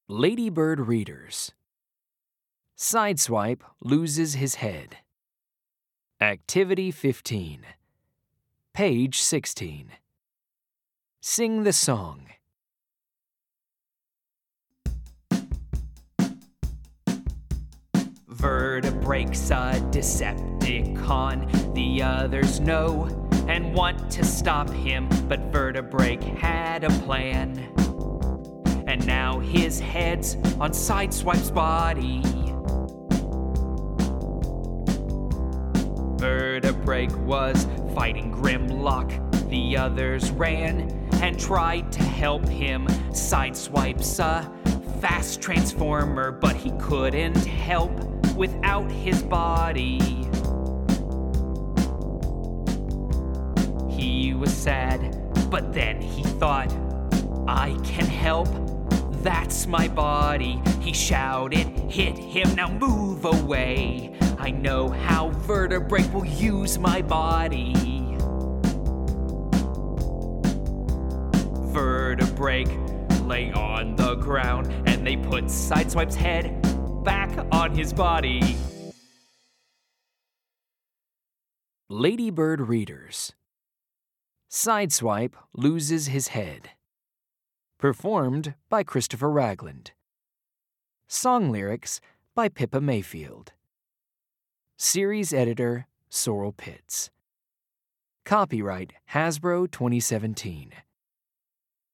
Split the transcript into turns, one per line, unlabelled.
Ladybird readers. Sideswipe loses his head. Activity 15. Page 16. Sing the song. Vertebrake's a Decepticon, the others know and want to stop him, but Vertebrake had a plan. And now his head's on Sideswipe's body. Vertebrake was fighting Grimlock, the others ran and tried to help him. Sideswipe's a fast transformer, but he couldn't help without his body. He was sad, but then he thought, I can help, that's my body. He shouted, hit him, now move away. I know how Vertebrake will use my body. Vertebrake lay on the ground, and they put Sideswipe's head back on his body. Ladybird readers. Sideswipe loses his head. Performed by Christopher Ragland. Song lyrics by Pippa Mayfield. Series editor Sorrel Pitts. Copyright Hasbro 2017.